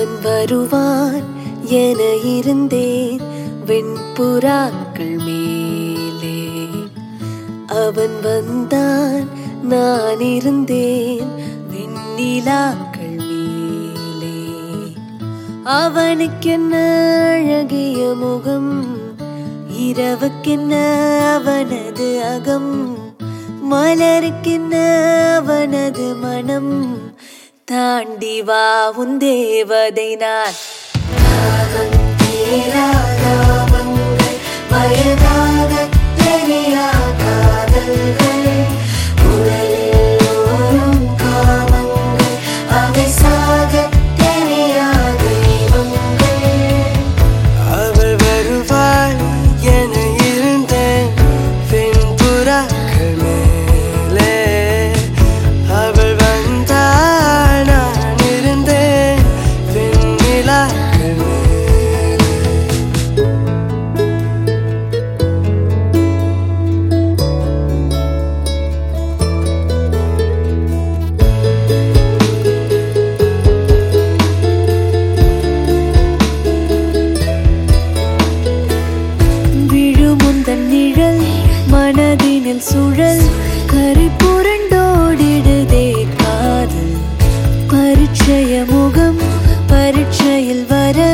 அவன் வருவான் என இருந்தேன் வெண்புறாக்கள் மேலே. அவன் வந்தான் நான் இருந்தேன் வெண்ணிலாக்கள் மேலே. அவனுக்கென்ன அழகிய முகம், இரவுக்கென்ன அவனது அகம், மலருக்கென்ன அவனது மனம். தாண்டி வா உன் தேவதை நான். தாகம் தீராதாபங்கள், வயதாக தெரியா காதல்கள், உடலில் ஓரும் காமங்கள், அவை சாக தெரியா தெய்வங்கள். அவள் வருவாள் என இருந்தேன் வெண்புறாக்கள் மேலே. அவள் வந்தாள் நான் இருந்தேன் வெண்ணிலாக்கள் மேலே. விழுமுந்தன் நிழல் மனதினில் சுழல், கரை புரண்டோடிடுதே காதல். பரிச்சய முகம் பரீட்சையில் வர